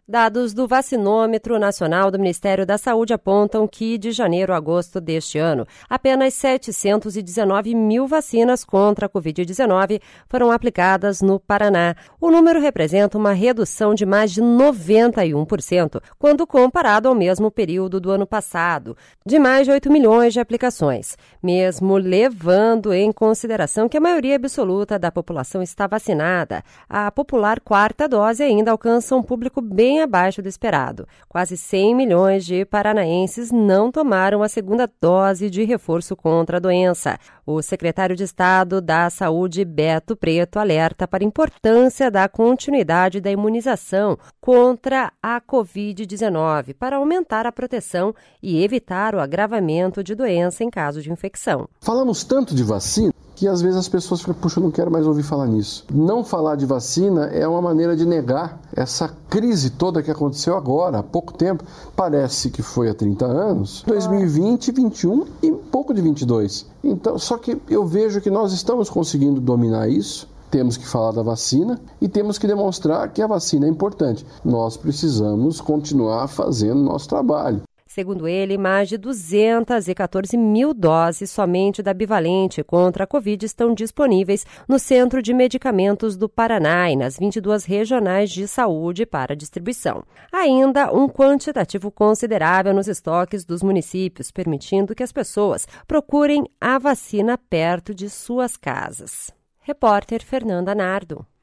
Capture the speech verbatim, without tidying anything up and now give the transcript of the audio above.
Dados do Vacinômetro Nacional do Ministério da Saúde apontam que, de janeiro a agosto deste ano, apenas setecentos e dezenove mil vacinas contra a covid dezenove foram aplicadas no Paraná. O número representa uma redução de mais de noventa e um por cento quando comparado ao mesmo período do ano passado, de mais de oito milhões de aplicações, mesmo levando em consideração que a maioria absoluta da população está vacinada. A popular quarta dose ainda alcança um público bem abaixo do esperado. Quase cem milhões de paranaenses não tomaram a segunda dose de reforço contra a doença. O secretário de Estado da Saúde, Beto Preto, alerta para a importância da continuidade da imunização contra a covid dezenove para aumentar a proteção e evitar o agravamento de doença em caso de infecção. Falamos tanto de vacina que às vezes as pessoas ficam, puxa, eu não quero mais ouvir falar nisso. Não falar de vacina é uma maneira de negar essa crise toda que aconteceu agora, há pouco tempo. Parece que foi há trinta anos, dois mil e vinte, vinte e um e pouco de vinte e dois. Então, só que eu vejo que nós estamos conseguindo dominar isso. Temos que falar da vacina e temos que demonstrar que a vacina é importante. Nós precisamos continuar fazendo o nosso trabalho. Segundo ele, mais de duzentas e quatorze mil doses somente da bivalente contra a Covid estão disponíveis no Centro de Medicamentos do Paraná e nas vinte e duas regionais de saúde para distribuição. Ainda um quantitativo considerável nos estoques dos municípios, permitindo que as pessoas procurem a vacina perto de suas casas. Repórter Fernanda Nardo.